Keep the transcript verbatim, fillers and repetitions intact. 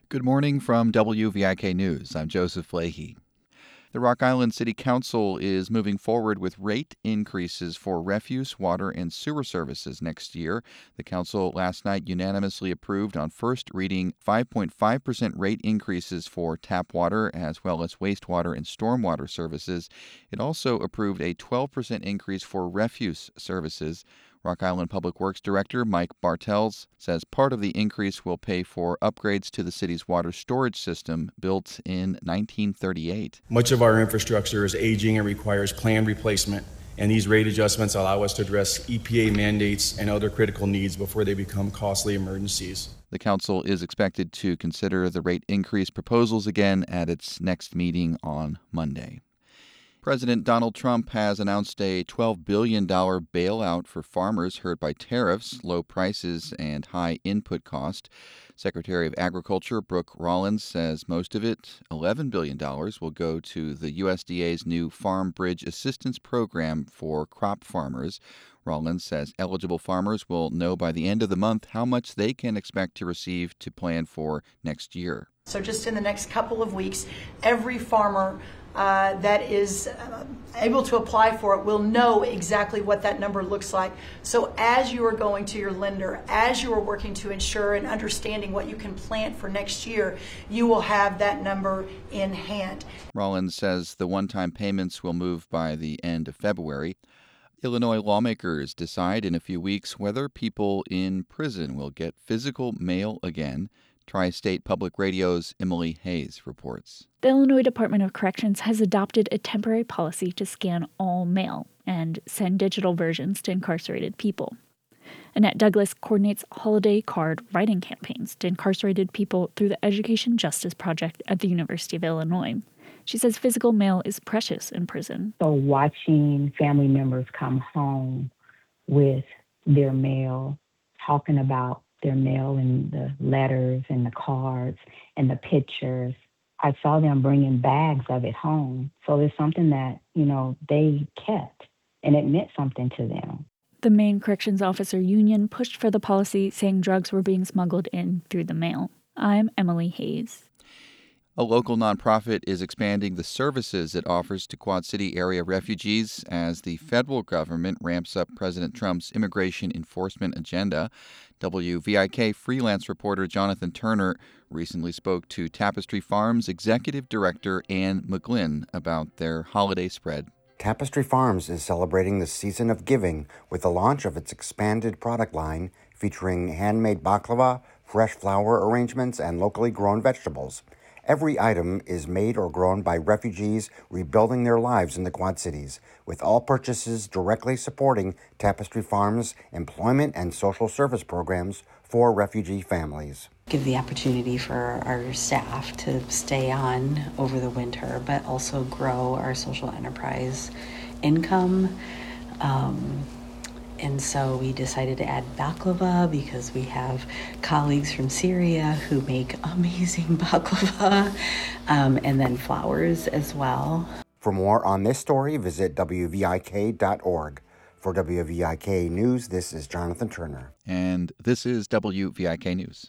Good morning from W V I K News. I'm Joseph Leahy. The Rock Island City Council is moving forward with rate increases for refuse, water, and sewer services next year. The council last night unanimously approved on first reading five point five percent rate increases for tap water as well as wastewater and stormwater services. It also approved a twelve percent increase for refuse services. Rock Island Public Works Director Mike Bartels says part of the increase will pay for upgrades to the city's water storage system built in nineteen thirty-eight. Much of our infrastructure is aging and requires planned replacement, and these rate adjustments allow us to address E P A mandates and other critical needs before they become costly emergencies. The council is expected to consider the rate increase proposals again at its next meeting on Monday. President Donald Trump has announced a twelve billion dollars bailout for farmers hurt by tariffs, low prices, and high input cost. Secretary of Agriculture Brooke Rollins says most of it, eleven billion dollars, will go to the U S D A's new Farm Bridge Assistance Program for crop farmers. Rollins says eligible farmers will know by the end of the month how much they can expect to receive to plan for next year. So just in the next couple of weeks, every farmer uh, that is uh, able to apply for it will know exactly what that number looks like. So as you are going to your lender, as you are working to ensure and understanding what you can plant for next year, you will have that number in hand. Rollins says the one-time payments will move by the end of February. Illinois lawmakers decide in a few weeks whether people in prison will get physical mail again. Tri-State Public Radio's Emily Hayes reports. The Illinois Department of Corrections has adopted a temporary policy to scan all mail and send digital versions to incarcerated people. Annette Douglas coordinates holiday card writing campaigns to incarcerated people through the Education Justice Project at the University of Illinois. She says physical mail is precious in prison. So watching family members come home with their mail, talking about their mail and the letters and the cards and the pictures, I saw them bringing bags of it home. So there's something that, you know, they kept, and it meant something to them. The Maine Corrections Officer Union pushed for the policy, saying drugs were being smuggled in through the mail. I'm Emily Hayes. A local nonprofit is expanding the services it offers to Quad City area refugees as the federal government ramps up President Trump's immigration enforcement agenda. W V I K freelance reporter Jonathan Turner recently spoke to Tapestry Farms executive director Ann McGlynn about their holiday spread. Tapestry Farms is celebrating the season of giving with the launch of its expanded product line featuring handmade baklava, fresh flower arrangements, and locally grown vegetables. Every item is made or grown by refugees rebuilding their lives in the Quad Cities, with all purchases directly supporting Tapestry Farms' employment and social service programs for refugee families. Give the opportunity for our staff to stay on over the winter, but also grow our social enterprise income. Um, And so we decided to add baklava because we have colleagues from Syria who make amazing baklava, um, and then flowers as well. For more on this story, visit W V I K dot org. For W V I K News, this is Jonathan Turner. And this is W V I K News.